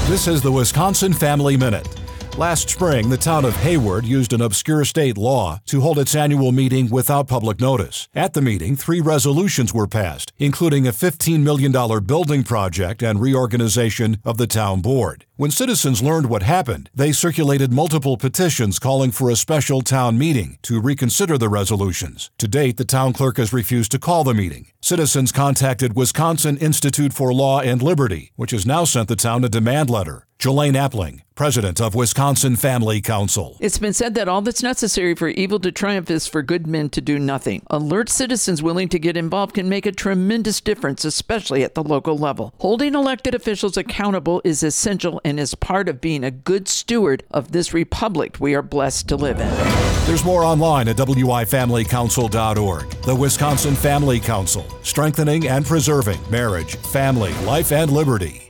This is the Wisconsin Family Minute. Last spring, the town of Hayward used an obscure state law to hold its annual meeting without public notice. At the meeting, 3 resolutions were passed, including a $15 million building project and reorganization of the town board. When citizens learned what happened, they circulated multiple petitions calling for a special town meeting to reconsider the resolutions. To date, the town clerk has refused to call the meeting. Citizens contacted Wisconsin Institute for Law and Liberty, which has now sent the town a demand letter. Jelaine Appling, president of Wisconsin Family Council. It's been said that all that's necessary for evil to triumph is for good men to do nothing. Alert citizens willing to get involved can make a tremendous difference, especially at the local level. Holding elected officials accountable is essential and is part of being a good steward of this republic we are blessed to live in. There's more online at wifamilycouncil.org. The Wisconsin Family Council, strengthening and preserving marriage, family, life, and liberty.